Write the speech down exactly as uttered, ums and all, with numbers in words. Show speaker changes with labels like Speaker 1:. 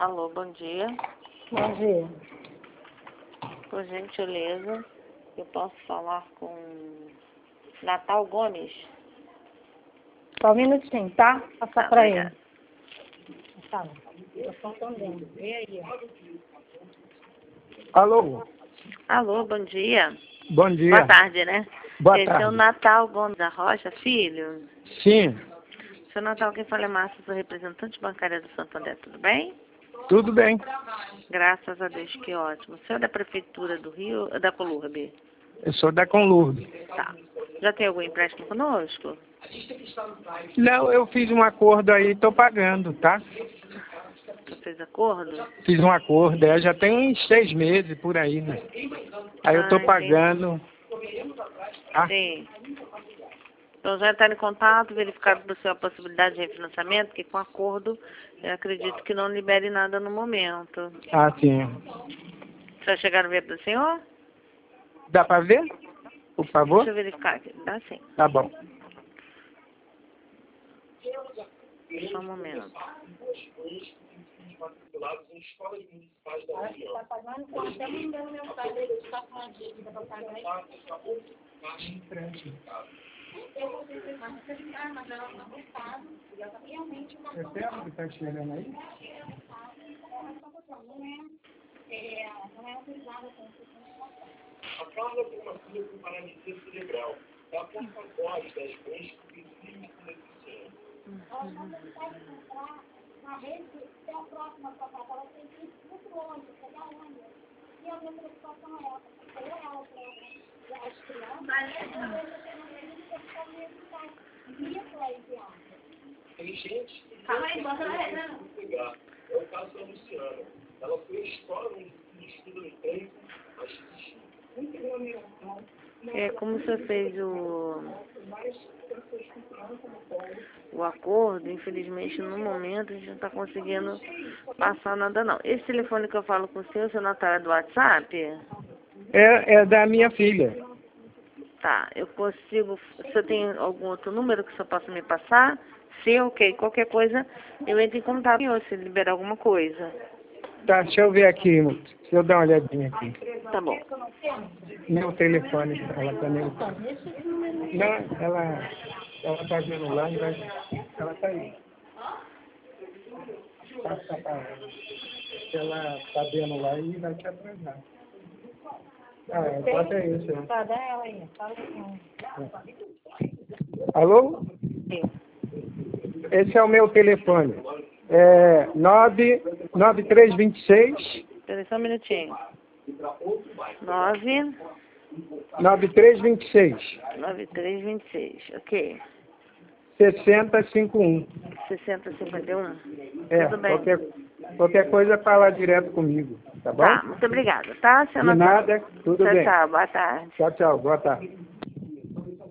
Speaker 1: Alô, bom dia.
Speaker 2: Bom dia.
Speaker 1: Por gentileza, eu posso falar com Natal Gomes?
Speaker 2: Só um minutinho, tá? Passar
Speaker 1: Tá,
Speaker 2: pra
Speaker 1: obrigada.
Speaker 2: ele. Tá. Eu só tô vendo. E aí, ó.
Speaker 3: Alô,
Speaker 1: Alô, bom dia.
Speaker 3: bom dia.
Speaker 1: Boa tarde, né?
Speaker 3: Boa
Speaker 1: Esse é o
Speaker 3: tarde.
Speaker 1: Natal Gomes da Rocha, filho.
Speaker 3: Sim,
Speaker 1: Seu Natal, quem fala é Márcia, sou representante bancária do Santander, tudo bem?
Speaker 3: tudo bem.
Speaker 1: Graças a Deus, que ótimo. O senhor é da Prefeitura do Rio, da Colurbe?
Speaker 3: Eu sou da Conlurbe.
Speaker 1: Tá. Já tem algum empréstimo conosco?
Speaker 3: Não, eu fiz um acordo aí, estou pagando, tá?
Speaker 1: Você fez acordo?
Speaker 3: Fiz um acordo, é, já tem uns seis meses por aí, né? Aí eu estou
Speaker 1: Ah,
Speaker 3: pagando. Ah,
Speaker 1: Sim. Então já está em contato, verificado para o senhor a possibilidade de refinanciamento, que com acordo eu acredito que não libere nada no momento.
Speaker 3: ah, sim.
Speaker 1: Já chegaram a ver para o senhor?
Speaker 3: Dá para ver? Por favor?
Speaker 1: Deixa eu verificar aqui. Dá sim.
Speaker 3: Tá bom.
Speaker 1: Só um momento.
Speaker 2: Tá pagando com até mandando mensagem. Ele está com uma dívida pra pagar aí. Eu vou ter que acreditar, mas ela não está gostado. E ela realmente não está
Speaker 3: Você que está chegando aí?
Speaker 2: É, não é autorizada com
Speaker 4: A Carla tem uma filha com paralisia cerebral. Ela pode agora das mães que vivem com deficiência.
Speaker 2: ela não consegue entrar na rede que é a próxima para casa. Ela tem que ir muito longe, pegar onde. E a minha preocupação é essa. Ou ela para as crianças, ou ela
Speaker 4: Tem gente que
Speaker 2: Calma aí, bota na rede, né?
Speaker 4: pegar. É o caso da Luciana. Ela foi a escola onde estuda no tempo, mas desistiu.
Speaker 1: É, como você fez o, o acordo, infelizmente no momento a gente não está conseguindo passar nada não. Esse telefone que eu falo com o senhor, seu Natal é do WhatsApp?
Speaker 3: É, é da minha filha.
Speaker 1: Tá, eu consigo. O senhor tem algum outro número que o senhor possa me passar? Sim, ok. Qualquer coisa eu entro em contato com o senhor, se liberar alguma coisa.
Speaker 3: Tá, deixa eu ver aqui. Deixa eu dar uma olhadinha aqui.
Speaker 1: Tá bom.
Speaker 3: Meu telefone, ela também. Não, ela ela tá vendo lá e vai. Ela tá aí. Passa pra ela. Ela tá vendo lá e vai te atrasar. Ah, bota aí, senhor.
Speaker 2: Tá, dá ela aí. Fala com
Speaker 3: Alô?
Speaker 1: Sim.
Speaker 3: Esse é o meu telefone. É nove nove três dois seis
Speaker 1: Espera só um minutinho. Nove,
Speaker 3: nove três dois seis
Speaker 1: nove três vinte e seis. Ok.
Speaker 3: seis zero cinco um.
Speaker 1: sessenta cinquenta e um.
Speaker 3: É,
Speaker 1: Tudo bem.
Speaker 3: qualquer, qualquer coisa fala direto comigo, tá bom?
Speaker 1: Tá, muito obrigada, tá, seu
Speaker 3: De
Speaker 1: Natal?
Speaker 3: nada, tudo
Speaker 1: Tchau,
Speaker 3: bem.
Speaker 1: tchau. Boa tarde.
Speaker 3: Tchau, tchau, boa tarde.